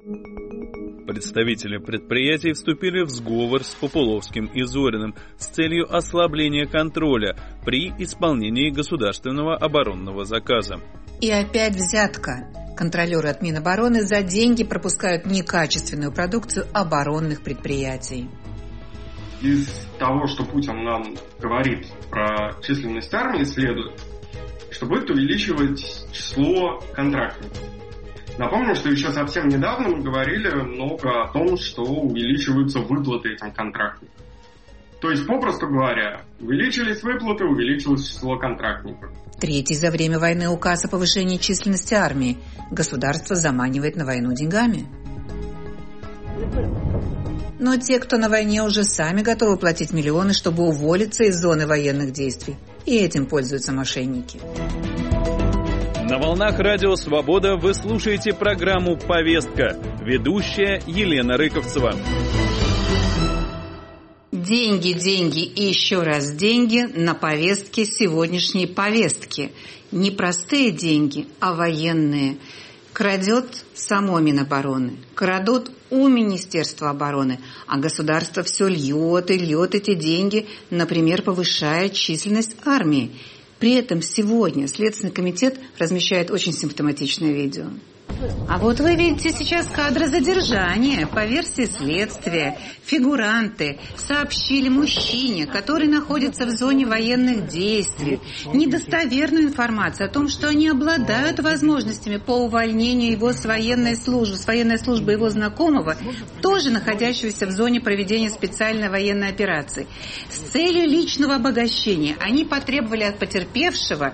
Представители предприятий вступили в сговор с Популовским и Зориным с целью ослабления контроля при исполнении государственного оборонного заказа. И опять взятка. Контролеры от Минобороны за деньги пропускают некачественную продукцию оборонных предприятий. Из того, что Путин нам говорит про численность армии, следует, что будет увеличивать число контрактников. Напомню, что еще совсем недавно мы говорили много о том, что увеличиваются выплаты этим контрактникам. То есть, попросту говоря, увеличились выплаты, увеличилось число контрактников. Третий за время войны указ о повышении численности армии. Государство заманивает на войну деньгами. Но те, кто на войне, уже сами готовы платить миллионы, чтобы уволиться из зоны военных действий. И этим пользуются мошенники. На волнах Радио Свобода вы слушаете программу «Повестка». Ведущая Елена Рыковцева. Деньги, деньги и еще раз деньги на повестке сегодняшней повестки. Не простые деньги, а военные. Крадет само Минобороны, крадут у Министерства обороны, а государство все льет и льет эти деньги, например, повышая численность армии. При этом сегодня Следственный комитет размещает очень симптоматичное видео. А вот вы видите сейчас кадры задержания. По версии следствия, фигуранты сообщили мужчине, который находится в зоне военных действий, недостоверную информацию о том, что они обладают возможностями по увольнению его с военной службы его знакомого, тоже находящегося в зоне проведения специальной военной операции. С целью личного обогащения они потребовали от потерпевшего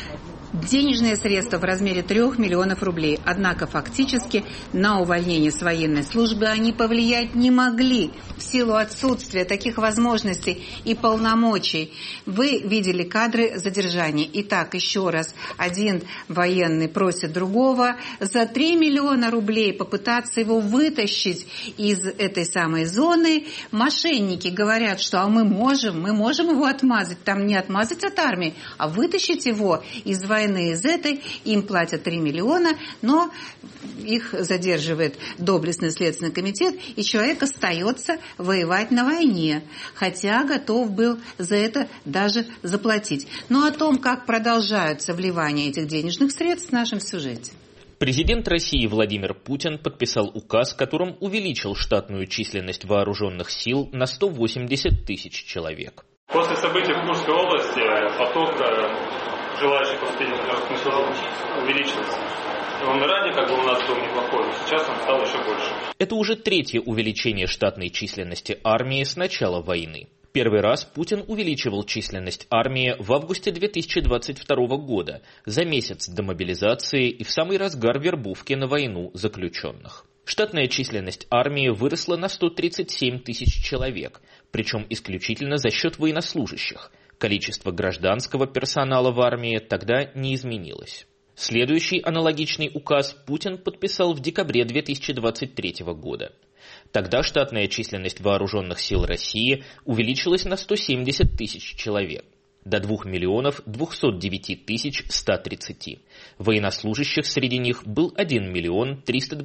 денежные средства в размере 3 миллионов рублей. Однако фактически на увольнение с военной службы они повлиять не могли в силу отсутствия таких возможностей и полномочий. Вы видели кадры задержания. Итак, еще раз, один военный просит другого за 3 миллиона рублей попытаться его вытащить из этой самой зоны. Мошенники говорят, что мы можем его отмазать. Там не отмазать от армии, а вытащить его из войны. Из этой им платят 3 миллиона, но их задерживает доблестный Следственный комитет, и человек остается воевать на войне, хотя готов был за это даже заплатить. Но о том, как продолжаются вливания этих денежных средств, в нашем сюжете. Президент России Владимир Путин подписал указ, которым увеличил штатную численность вооруженных сил на 180 тысяч человек. После событий в Курской области поток желающих поступить в государственную службу увеличился. Он ранее у нас был неплохой, но сейчас он стал еще больше. Это уже третье увеличение штатной численности армии с начала войны. Первый раз Путин увеличивал численность армии в августе 2022 года, за месяц до мобилизации и в самый разгар вербовки на войну заключенных. Штатная численность армии выросла на 137 тысяч человек, причем исключительно за счет военнослужащих. Количество гражданского персонала в армии тогда не изменилось. Следующий аналогичный указ Путин подписал в декабре 2023 года. Тогда штатная численность вооруженных сил России увеличилась на 170 тысяч человек, до 2 миллионов 209 тысяч 130. Военнослужащих среди них был 1 миллион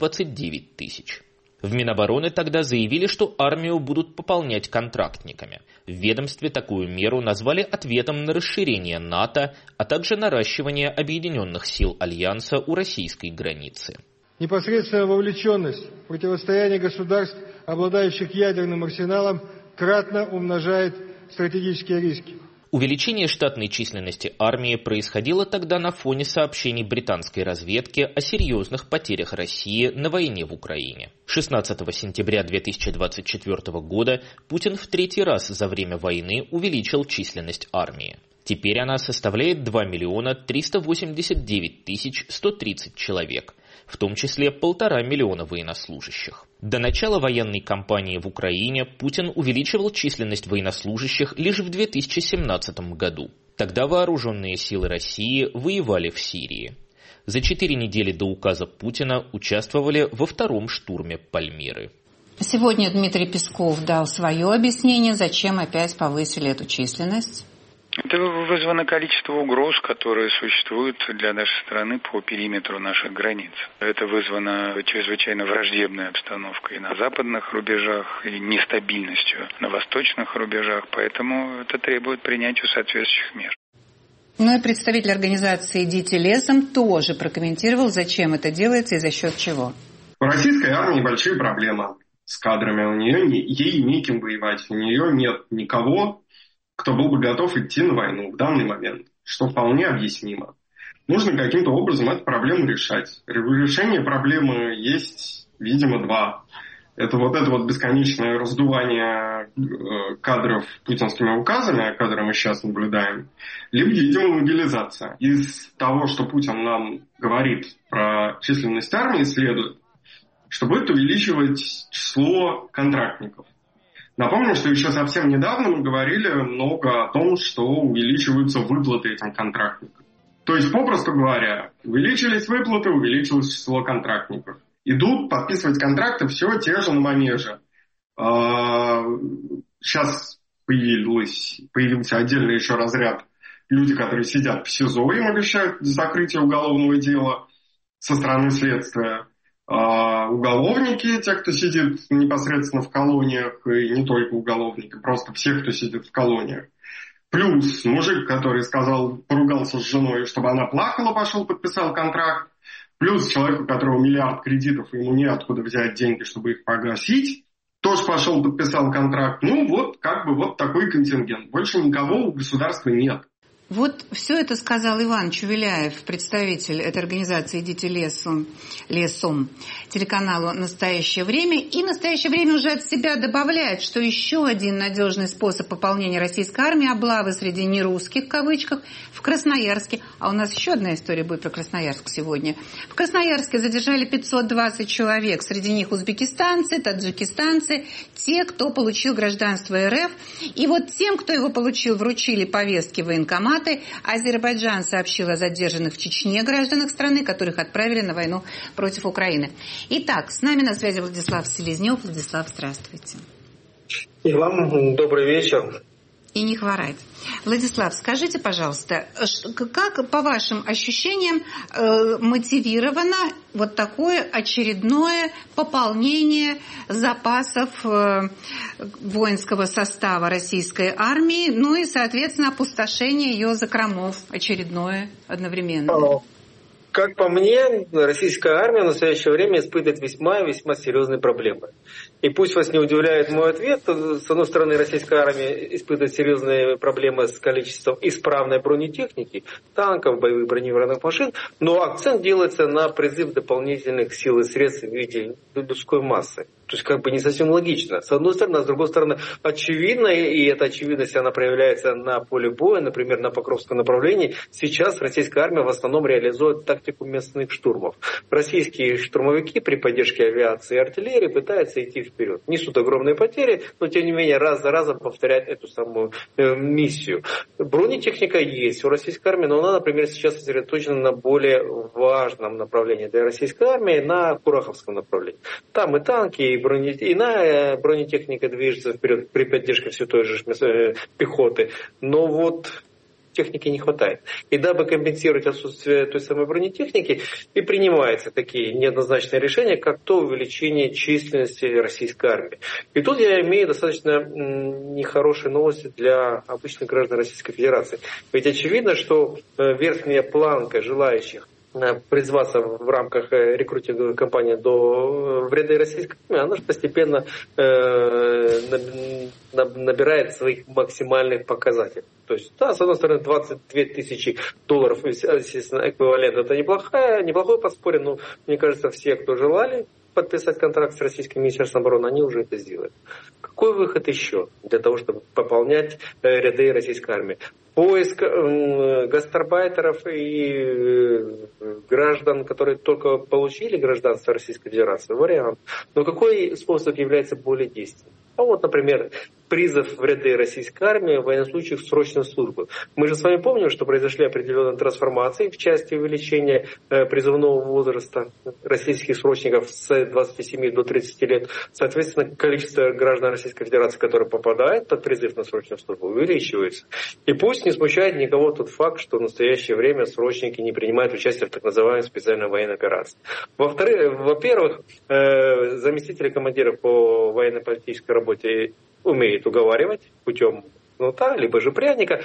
329 тысяч. В Минобороны тогда заявили, что армию будут пополнять контрактниками. В ведомстве такую меру назвали ответом на расширение НАТО, а также наращивание объединенных сил Альянса у российской границы. Непосредственная вовлеченность в противостояние государств, обладающих ядерным арсеналом, кратно умножает стратегические риски. Увеличение штатной численности армии происходило тогда на фоне сообщений британской разведки о серьезных потерях России на войне в Украине. 16 сентября 2024 года Путин в третий раз за время войны увеличил численность армии. Теперь она составляет 2 миллиона 389 тысяч 130 человек, в том числе 1,5 миллиона военнослужащих. До начала военной кампании в Украине Путин увеличивал численность военнослужащих лишь в 2017 году. Тогда вооруженные силы России воевали в Сирии. За 4 недели до указа Путина участвовали во втором штурме Пальмиры. Сегодня Дмитрий Песков дал свое объяснение, зачем опять повысили эту численность. Это вызвано количеством угроз, которые существуют для нашей страны по периметру наших границ. Это вызвано чрезвычайно враждебной обстановкой на западных рубежах и нестабильностью на восточных рубежах, поэтому это требует принятия соответствующих мер. Ну и представитель организации «Идите лесом» тоже прокомментировал, зачем это делается и за счет чего. У российской армии большие проблемы с кадрами. У нее ей неким воевать, у нее нет никого, кто был бы готов идти на войну в данный момент, что вполне объяснимо. Нужно каким-то образом эту проблему решать. Решение проблемы есть, видимо, два. Это вот бесконечное раздувание кадров путинскими указами, которые мы сейчас наблюдаем, либо, видимо, мобилизация. Из того, что Путин нам говорит про численность армии, следует, что будет увеличивать число контрактников. Напомню, что еще совсем недавно мы говорили много о том, что увеличиваются выплаты этим контрактникам. То есть, попросту говоря, увеличились выплаты, увеличилось число контрактников. Идут подписывать контракты все те же на манеже. Сейчас появился отдельный еще разряд люди, которые сидят в СИЗО, им обещают закрытие уголовного дела со стороны следствия. Уголовники, те, кто сидит непосредственно в колониях, и не только уголовники, просто все, кто сидит в колониях. Плюс мужик, который поругался с женой, чтобы она плакала, пошел, подписал контракт. Плюс человек, у которого миллиард кредитов, и ему неоткуда взять деньги, чтобы их погасить, тоже пошел, подписал контракт. Вот такой контингент. Больше никого у государства нет. Вот все это сказал Иван Чувеляев, представитель этой организации «Идите лесом», телеканалу «Настоящее время». И «Настоящее время» уже от себя добавляет, что еще один надежный способ пополнения российской армии – облавы среди нерусских, в кавычках, в Красноярске. А у нас еще одна история будет про Красноярск сегодня. В Красноярске задержали 520 человек. Среди них узбекистанцы, таджикистанцы, те, кто получил гражданство РФ. И вот тем, кто его получил, вручили повестки в военкомат. Азербайджан сообщил о задержанных в Чечне гражданах страны, которых отправили на войну против Украины. Итак, с нами на связи Владислав Селезнев. Владислав, здравствуйте. И вам добрый вечер. И не хворать. Владислав, скажите, пожалуйста, как, по вашим ощущениям, мотивировано вот такое очередное пополнение запасов воинского состава российской армии, ну и, соответственно, опустошение ее закромов очередное одновременно? Как по мне, российская армия в настоящее время испытывает весьма серьезные проблемы. И пусть вас не удивляет мой ответ, с одной стороны, российская армия испытывает серьезные проблемы с количеством исправной бронетехники, танков, боевых бронированных машин, но акцент делается на призыв дополнительных сил и средств в виде людской массы. То есть не совсем логично. С одной стороны, а с другой стороны, очевидно, и эта очевидность, она проявляется на поле боя, например, на Покровском направлении. Сейчас российская армия в основном реализует тактику местных штурмов. Российские штурмовики при поддержке авиации и артиллерии пытаются идти вперед. Несут огромные потери, но тем не менее раз за разом повторяют эту самую миссию. Бронетехника есть у российской армии, но она, например, сейчас сосредоточена на более важном направлении для российской армии, на Кураховском направлении. Там и танки, и иная бронетехника движется вперед при поддержке все той же пехоты. Но вот техники не хватает. И дабы компенсировать отсутствие той самой бронетехники, и принимаются такие неоднозначные решения, как то увеличение численности российской армии. И тут я имею достаточно нехорошие новости для обычных граждан Российской Федерации. Ведь очевидно, что верхняя планка желающих призваться в рамках рекрутинговой кампании в ряды российской армии, она же постепенно набирает своих максимальных показателей. То есть, да, с одной стороны, 22 тысячи долларов, естественно, эквивалент, это неплохое подспорье, но мне кажется, все, кто желали подписать контракт с Российским Министерством обороны, они уже это сделали. Какой выход еще для того, чтобы пополнять ряды российской армии? Поиск гастарбайтеров и граждан, которые только получили гражданство Российской Федерации, вариант. Но какой способ является более действенным? Вот, например, призыв в ряды российской армии военнослужащих срочной службы. Мы же с вами помним, что произошли определенные трансформации в части увеличения призывного возраста российских срочников с 27 до 30 лет. Соответственно, количество граждан Российской Федерации, которые попадают под призыв на срочную службу, увеличивается. И пусть не смущает никого тот факт, что в настоящее время срочники не принимают участие в так называемой специальной военной операции. Во-первых, заместители командиров по военно-политической работе умеют уговаривать путем кнута, либо же пряника.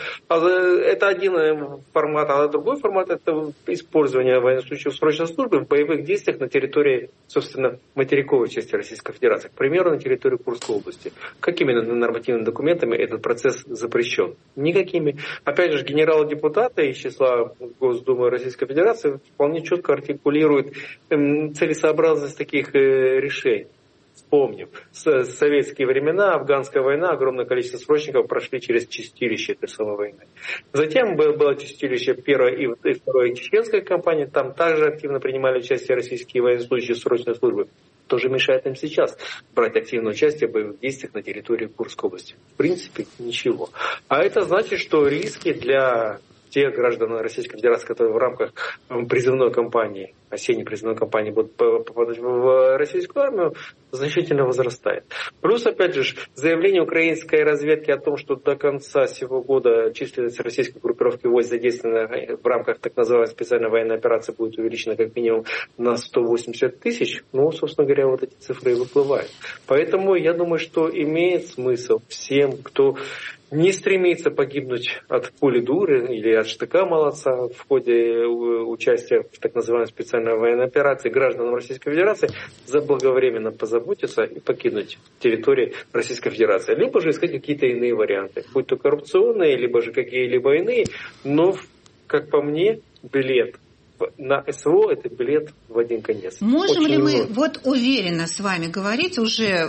Это один формат, а другой формат — это использование военнослужащих срочной службы в боевых действиях на территории, собственно, материковой части Российской Федерации, к примеру, на территории Курской области. Какими нормативными документами этот процесс запрещен? Никакими. Опять же, генералы-депутаты из числа Госдумы Российской Федерации вполне четко артикулируют целесообразность таких решений. Вспомним, в советские времена, афганская война, огромное количество срочников прошли через чистилище этой самой войны. Затем было чистилище первой и второй чеченской кампании, там также активно принимали участие российские военнослужащие срочной службы. Тоже мешает им сейчас брать активное участие в боевых действиях на территории Курской области. В принципе, ничего. А это значит, что риски для тех граждан Российской Федерации, которые в рамках призывной кампании, осенней призывной кампании будут попадать в российскую армию, значительно возрастает. Плюс, опять же, заявление украинской разведки о том, что до конца сего года численность российской группировки войск, задействованной в рамках так называемой специальной военной операции, будет увеличена как минимум на 180 тысяч, собственно говоря, вот эти цифры и выплывают. Поэтому я думаю, что имеет смысл всем, кто не стремится погибнуть от пули дуры или от штыка молодца в ходе участия в так называемой специальной военной операции, гражданам Российской Федерации заблаговременно позаботиться и покинуть территорию Российской Федерации. Либо же искать какие-то иные варианты, будь то коррупционные, либо же какие-либо иные. Но, как по мне, билет на СВО — это билет в один конец. Можем ли мы уверенно с вами говорить, уже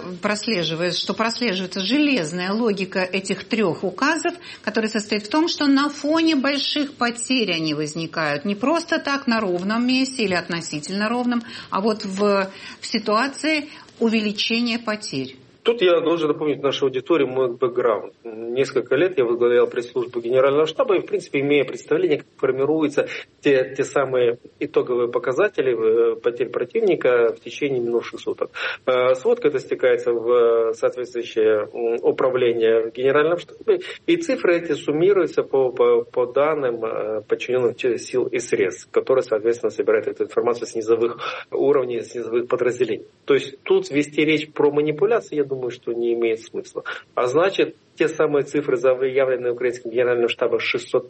что прослеживается железная логика этих трех указов, которая состоит в том, что на фоне больших потерь они возникают не просто так на ровном месте или относительно ровном, а в ситуации увеличения потерь? Тут я должен напомнить нашей аудитории мой бэкграунд. Несколько лет я возглавлял пресс-службу Генерального штаба и, в принципе, имея представление, как формируются те самые итоговые показатели потерь противника в течение минувших суток. Сводка эта стекается в соответствующее управление в Генеральном штабе, и цифры эти суммируются по данным подчиненных сил и средств, которые, соответственно, собирают эту информацию с низовых уровней, с низовых подразделений. То есть тут вести речь про манипуляции, я думаю, что не имеет смысла. А значит, те самые цифры, заявленные украинским генеральным штабом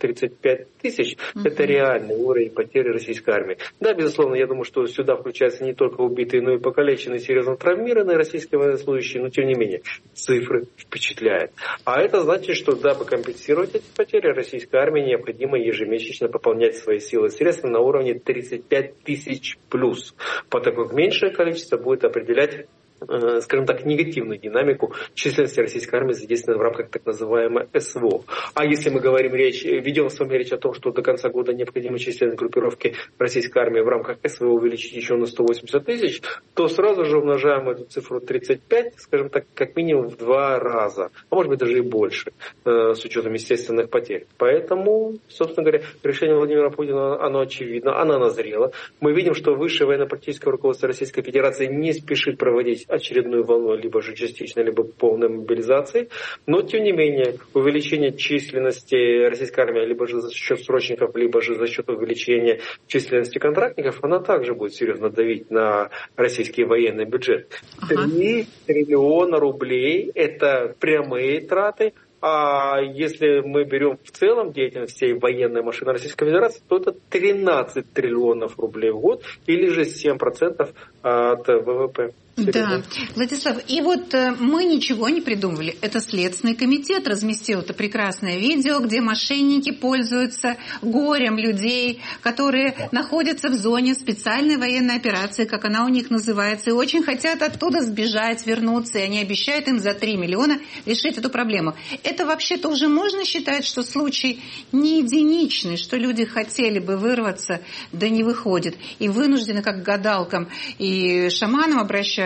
635 тысяч, это реальный уровень потери российской армии. Да, безусловно, я думаю, что сюда включаются не только убитые, но и покалеченные, серьезно травмированные российские военнослужащие, но тем не менее, цифры впечатляют. А это значит, что дабы компенсировать эти потери, российской армии необходимо ежемесячно пополнять свои силы и средства на уровне 35 тысяч плюс. Потому как меньшее количество будет определять, скажем так, негативную динамику численности российской армии, задействованной в рамках так называемой СВО. А если мы ведем с вами речь о том, что до конца года необходимо численность группировки российской армии в рамках СВО увеличить еще на 180 тысяч, то сразу же умножаем эту цифру 35, скажем так, как минимум в 2 раза, а может быть даже и больше, с учетом естественных потерь. Поэтому, собственно говоря, решение Владимира Путина, оно очевидно, оно назрело. Мы видим, что высшее военно-политическое руководство Российской Федерации не спешит проводить очередную волну, либо же частичной, либо полной мобилизации. Но, тем не менее, увеличение численности российской армии либо же за счет срочников, либо же за счет увеличения численности контрактников, она также будет серьезно давить на российский военный бюджет. 3 триллиона рублей – это прямые траты. А если мы берем в целом деятельность всей военной машины Российской Федерации, то это 13 триллионов рублей в год, или же 7% от ВВП. Да, Владислав, и мы ничего не придумывали. Это Следственный комитет разместил это прекрасное видео, где мошенники пользуются горем людей, которые находятся в зоне специальной военной операции, как она у них называется, и очень хотят оттуда сбежать, вернуться, и они обещают им за 3 миллиона решить эту проблему. Это вообще-то уже можно считать, что случай не единичный, что люди хотели бы вырваться, да не выходят, и вынуждены как к гадалкам и шаманам обращаются,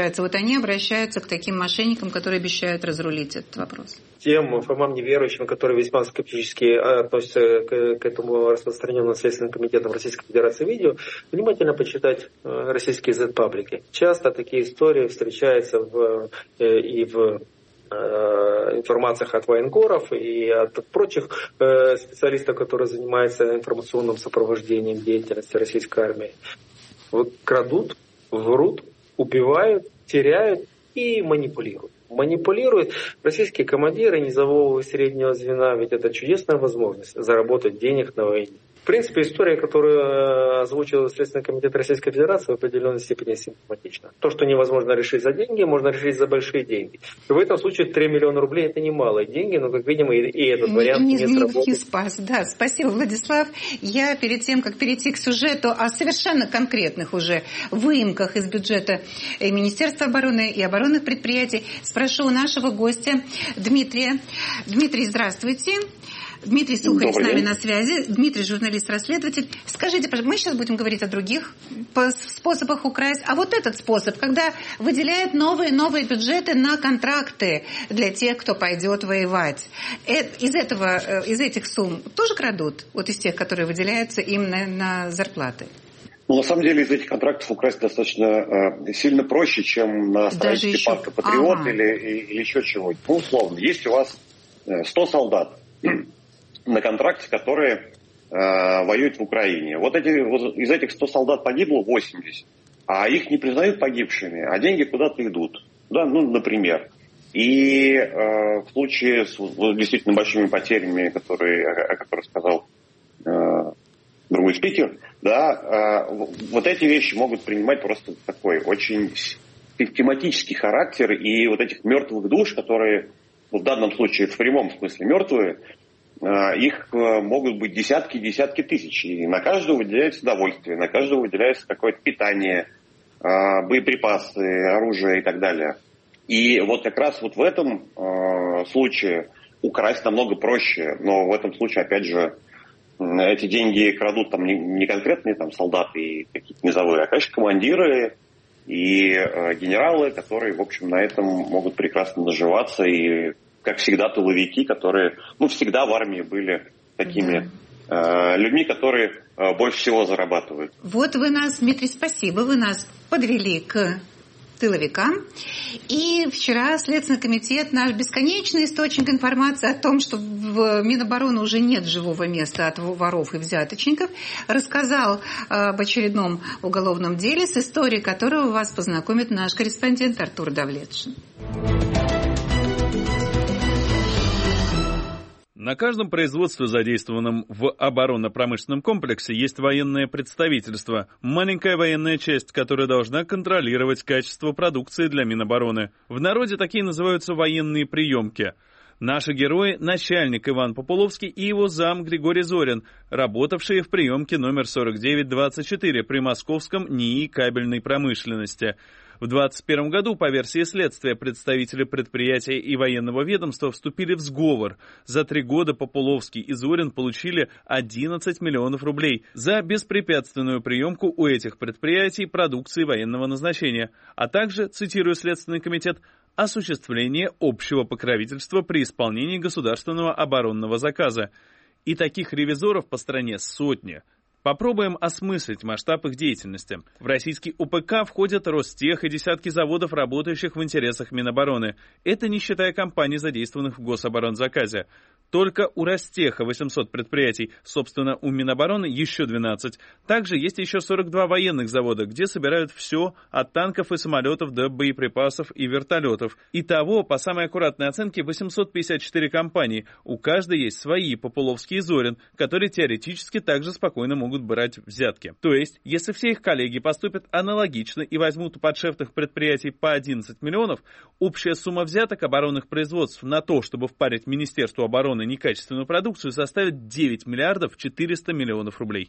обращаются? Вот они обращаются к таким мошенникам, которые обещают разрулить этот вопрос. Тем формам неверующим, которые весьма скептически относятся к этому распространенному Следственным комитетом Российской Федерации видео, внимательно почитать российские Z-паблики. Часто такие истории встречаются и в информациях от военкоров и от прочих специалистов, которые занимаются информационным сопровождением деятельности российской армии. Вот крадут, врут, убивают, теряют и манипулируют. Манипулируют российские командиры низового и среднего звена, ведь это чудесная возможность заработать денег на войне. В принципе, история, которую озвучил Следственный комитет Российской Федерации, в определенной степени симптоматична. То, что невозможно решить за деньги, можно решить за большие деньги. И в этом случае 3 миллиона рублей – это немалые деньги, но, как видим, и этот вариант не сработал. Не спас, да. Спасибо, Владислав. Я перед тем, как перейти к сюжету о совершенно конкретных уже выемках из бюджета Министерства обороны и оборонных предприятий, спрошу у нашего гостя Дмитрия. Дмитрий, здравствуйте. Дмитрий Сухарев с нами на связи. Дмитрий, журналист-расследователь. Скажите, пожалуйста, мы сейчас будем говорить о других способах украсть. А вот этот способ, когда выделяют новые бюджеты на контракты для тех, кто пойдет воевать. Из этих сумм тоже крадут? Вот из тех, которые выделяются им на зарплаты? Ну, на самом деле, из этих контрактов украсть достаточно сильно проще, чем на строительстве парка «Патриот» или еще чего-нибудь. Ну, условно, есть у вас 100 солдат на контракте, которые воюют в Украине. Вот из этих 100 солдат погибло 80, а их не признают погибшими, а деньги куда-то идут. Да, ну, например. И в случае с действительно большими потерями, о которых сказал другой спикер, да, вот эти вещи могут принимать просто такой очень систематический характер, и вот этих мертвых душ, которые в данном случае в прямом смысле мертвые, их могут быть десятки тысяч. И на каждого выделяется удовольствие, на каждого выделяется какое-то питание, боеприпасы, оружие и так далее. И вот как раз вот в этом случае украсть намного проще. Но в этом случае, опять же, эти деньги крадут там не конкретные там солдаты и какие-то низовые, а, конечно, командиры и генералы, которые, в общем, на этом могут прекрасно наживаться. И, как всегда, тыловики, которые, всегда в армии были такими людьми, которые больше всего зарабатывают. Вот вы нас, Дмитрий, спасибо, вы нас подвели к тыловикам. И вчера Следственный комитет, наш бесконечный источник информации о том, что в Минобороны уже нет живого места от воров и взяточников, рассказал об очередном уголовном деле, с историей которого вас познакомит наш корреспондент Артур Давлетшин. На каждом производстве, задействованном в оборонно-промышленном комплексе, есть военное представительство, маленькая военная часть, которая должна контролировать качество продукции для Минобороны. В народе такие называются военные приемки. Наши герои – начальник Иван Популовский и его зам Григорий Зорин, работавшие в приемке номер 4924 при Московском НИИ кабельной промышленности. В 2021 году, по версии следствия, представители предприятия и военного ведомства вступили в сговор. За 3 года Популовский и Зорин получили 11 миллионов рублей за беспрепятственную приемку у этих предприятий продукции военного назначения, а также, цитирую Следственный комитет, осуществление общего покровительства при исполнении государственного оборонного заказа. И таких ревизоров по стране сотни. Попробуем осмыслить масштаб их деятельности. В российский УПК входят Ростех и десятки заводов, работающих в интересах Минобороны. Это не считая компаний, задействованных в гособоронзаказе. Только у Ростеха 800 предприятий, собственно, у Минобороны еще 12. Также есть еще 42 военных завода, где собирают все от танков и самолетов до боеприпасов и вертолетов. Итого, по самой аккуратной оценке, 854 компании. У каждой есть свои, Популовский и Зорин, которые теоретически также спокойно могут брать взятки. То есть, если все их коллеги поступят аналогично и возьмут у подшефных предприятий по 11 миллионов, общая сумма взяток оборонных производств на то, чтобы впарить Министерству обороны некачественную продукцию, составит 9 миллиардов 400 миллионов рублей.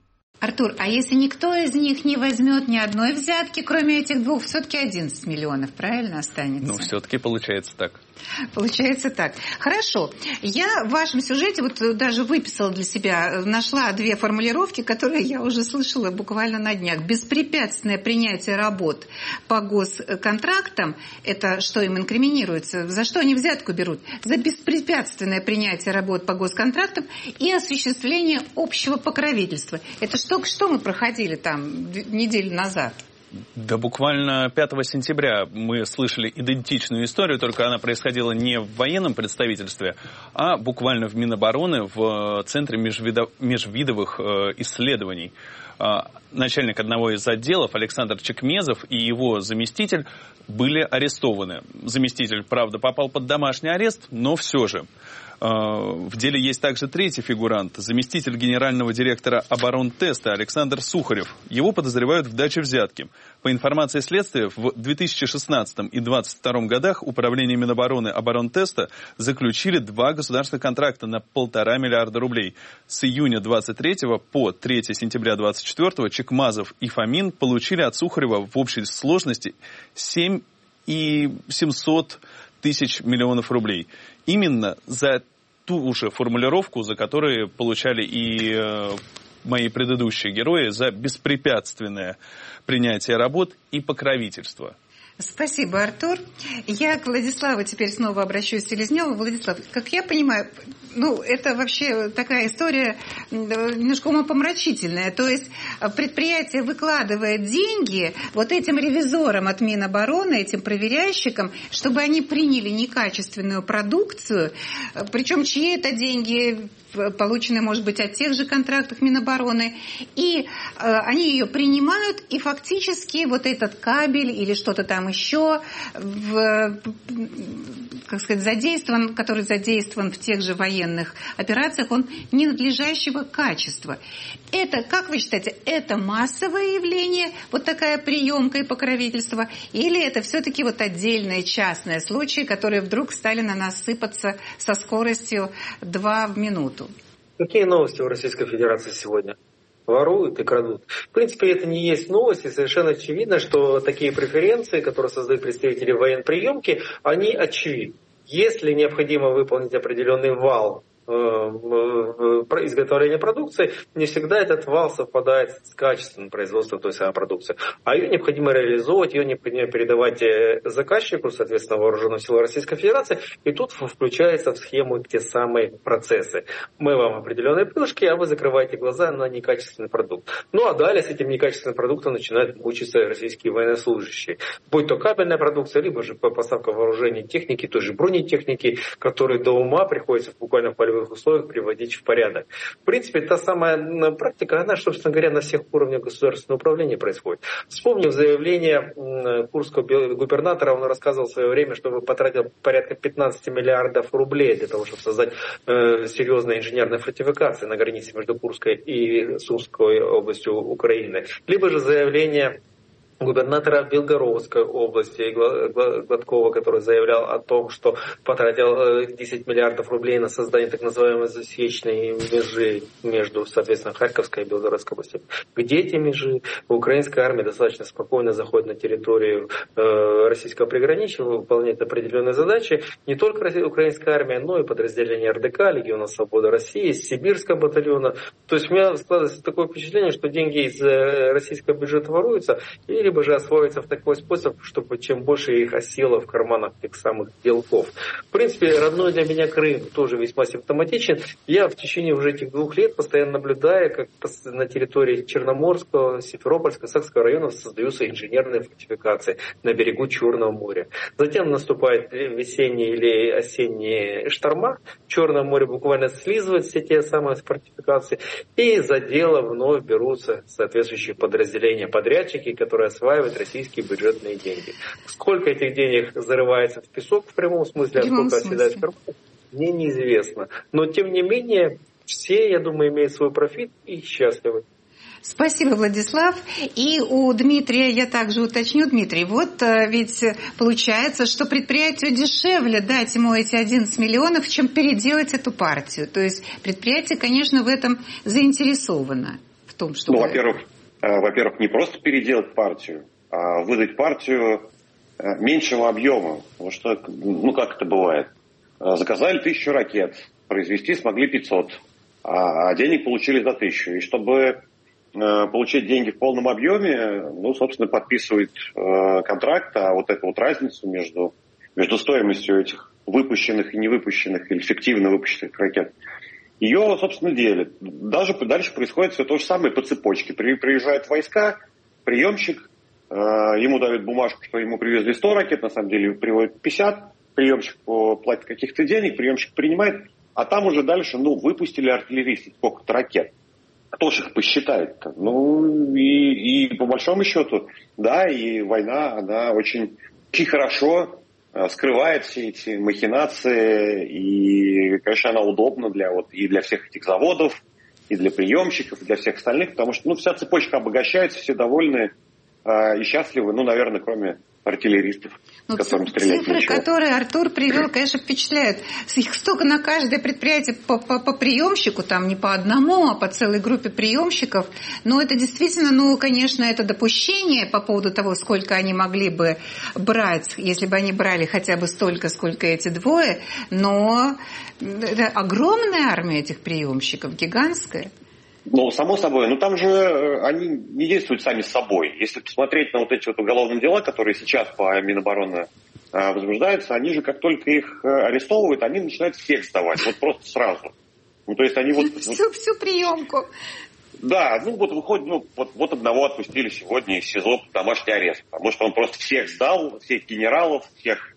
Артур, а если никто из них не возьмет ни одной взятки, кроме этих двух, все-таки 11 миллионов, правильно, останется? Ну, все-таки получается так. Получается так. Хорошо. Я в вашем сюжете вот даже выписала для себя, нашла две формулировки, которые я уже слышала буквально на днях. Беспрепятственное принятие работ по госконтрактам, это что им инкриминируется? За что они взятку берут? За беспрепятственное принятие работ по госконтрактам и осуществление общего покровительства. Это что мы проходили там неделю назад? Да буквально 5 сентября мы слышали идентичную историю, только она происходила не в военном представительстве, а буквально в Минобороны, в Центре межвидовых исследований. Начальник одного из отделов Александр Чекмезов и его заместитель были арестованы. Заместитель, правда, попал под домашний арест, но все же. В деле есть также третий фигурант, заместитель генерального директора Оборонтеста Александр Сухарев. Его подозревают в даче взятки. По информации следствия, в 2016 и 2022 годах Управление Минобороны Оборонтеста заключили 2 государственных контракта на 1,5 миллиарда рублей. С июня 23 по 3 сентября 24 Чекмазов и Фомин получили от Сухарева в общей сложности 7,700 миллионов рублей. Именно за ту же формулировку, за которую получали и мои предыдущие герои, за беспрепятственное принятие работ и покровительство. Спасибо, Артур. Я к Владиславу теперь снова обращусь, Селезнёву. Владислав, как я понимаю, это вообще такая история немножко умопомрачительная. То есть предприятие выкладывает деньги вот этим ревизорам от Минобороны, этим проверяющикам, чтобы они приняли некачественную продукцию, причем чьи это деньги, полученные, может быть, от тех же контрактов Минобороны, и они ее принимают, и фактически вот этот кабель или что-то там еще, который задействован в тех же военных операциях, он ненадлежащего качества. Это, как вы считаете, это массовое явление, вот такая приемка и покровительство, или это все-таки вот отдельные частные случаи, которые вдруг стали на нас сыпаться со скоростью 2 в минуту? Какие новости в Российской Федерации сегодня? Воруют и крадут. В принципе, это не есть новость, и совершенно очевидно, что такие преференции, которые создают представители военприемки, они очевидны. Если необходимо выполнить определенный вал изготовления продукции, не всегда этот вал совпадает с качественным производством той самой продукции. А ее необходимо реализовывать, ее необходимо передавать заказчику, соответственно, Вооруженным силам Российской Федерации, и тут включаются в схему те самые процессы. Мы вам определенные плюшки, а вы закрываете глаза на некачественный продукт. Ну а далее с этим некачественным продуктом начинают мучиться российские военнослужащие. Будь то кабельная продукция, либо же поставка вооружений, техники, той же бронетехники, которые до ума приходится буквально в полевых условиях приводить в порядок. В принципе, та самая практика, она, собственно говоря, на всех уровнях государственного управления происходит. Вспомнив заявление курского губернатора, он рассказывал в свое время, что потратил порядка 15 миллиардов рублей для того, чтобы создать серьезные инженерные фортификации на границе между Курской и Сумской областью Украины. Либо же заявление губернатора Белгородской области Гладкова, который заявлял о том, что потратил 10 миллиардов рублей на создание так называемой засечной межи между, соответственно, Харьковской и Белгородской областями. Где эти межи? Украинская армия достаточно спокойно заходит на территорию российского приграничья, выполняет определенные задачи. Не только украинская армия, но и подразделения РДК, Легиона Свободы России, Сибирского батальона. То есть у меня складывается такое впечатление, что деньги из российского бюджета воруются, или либо же освоиться в такой способ, чтобы чем больше их осело в карманах тех самых делков. В принципе, родной для меня Крым тоже весьма симптоматичен. Я в течение уже этих 2 лет постоянно наблюдаю, как на территории Черноморского, Симферопольского, Сакского районов создаются инженерные фортификации на берегу Черного моря. Затем наступают весенние или осенние шторма. Черное море буквально слизывает все те самые фортификации. И за дело вновь берутся соответствующие подразделения, подрядчики, которые осваивают российские бюджетные деньги. Сколько этих денег зарывается в песок в прямом смысле, а сколько оседает в кармане, мне неизвестно. Но, тем не менее, все, я думаю, имеют свой профит и счастливы. Спасибо, Владислав. И у Дмитрия я также уточню. Дмитрий, вот ведь получается, что предприятию дешевле дать ему эти 11 миллионов, чем переделать эту партию. То есть предприятие, конечно, в этом заинтересовано. В том, что... Ну, во-первых, не просто переделать партию, а выдать партию меньшего объема. Потому что, как это бывает? Заказали 1000 ракет, произвести смогли 500, а денег получили за 1000. И чтобы получить деньги в полном объеме, собственно, подписывает контракт, а вот эту вот разницу между стоимостью этих выпущенных и невыпущенных, или фиктивно выпущенных ракет, ее, собственно, делят. Дальше происходит все то же самое по цепочке. Приезжают войска, приемщик, ему дают бумажку, что ему привезли 100 ракет, на самом деле приводят 50, приемщик платит каких-то денег, приемщик принимает, а там уже дальше, выпустили артиллеристы сколько-то ракет. Кто же их посчитает-то? И по большому счету, да, и война, она очень, очень хорошо скрывает все эти махинации, и, конечно, она удобна и для всех этих заводов, и для приемщиков, и для всех остальных, потому что, вся цепочка обогащается, все довольны и счастливы, наверное, кроме артиллеристов, которым стрелять цифры, нечего. которые Артур привел, конечно, впечатляют. Их столько на каждое предприятие по приемщику, там не по одному, а по целой группе приемщиков. Но это действительно, конечно, это допущение по поводу того, сколько они могли бы брать, если бы они брали хотя бы столько, сколько эти двое. Но это огромная армия этих приемщиков, гигантская. Само собой, там же они не действуют сами с собой. Если посмотреть на вот эти вот уголовные дела, которые сейчас по Минобороны возбуждаются, они же, как только их арестовывают, они начинают всех сдавать, просто сразу. То есть они всю приемку. Да, выходит, вот одного отпустили сегодня из СИЗО под домашний арест, потому что он просто всех сдал, всех генералов, всех,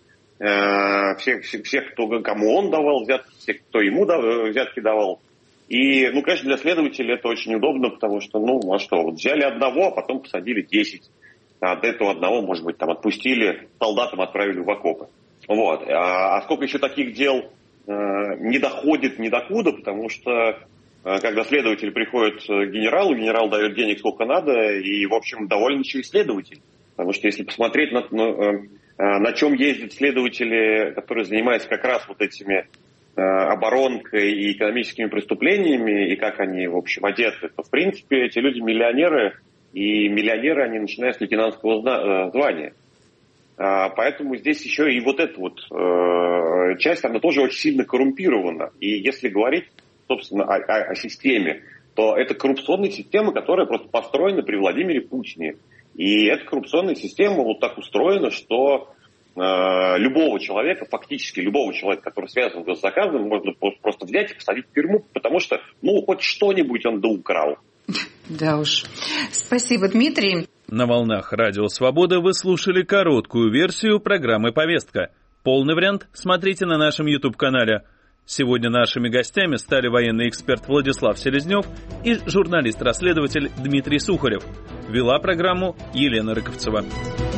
кому он давал взятки, всех, кто ему взятки давал. И, конечно, для следователей это очень удобно, потому что, взяли одного, а потом посадили 10. А до этого одного, может быть, отпустили, солдатам отправили в окопы. Вот. А сколько еще таких дел не доходит ни докуда, потому что, когда следователь приходит к генералу, генерал дает денег сколько надо, и, в общем, доволен еще и следователь. Потому что если посмотреть, на чем ездят следователи, которые занимаются как раз вот этими оборонкой и экономическими преступлениями, и как они, в общем, одеты, то, в принципе, эти люди миллионеры, и миллионеры, они начиная с лейтенантского звания. Поэтому здесь еще и вот эта часть, она тоже очень сильно коррумпирована. И если говорить, собственно, о системе, то это коррупционная система, которая просто построена при Владимире Путине. И эта коррупционная система вот так устроена, что любого человека, фактически любого человека, который связан с заказом, можно просто взять и посадить в тюрьму, потому что, хоть что-нибудь он доукрал. Да уж. Спасибо, Дмитрий. На волнах Радио Свобода вы слушали короткую версию программы «Повестка». Полный вариант смотрите на нашем YouTube-канале. Сегодня нашими гостями стали военный эксперт Владислав Селезнев и журналист-расследователь Дмитрий Сухарев. Вела программу Елена Рыковцева.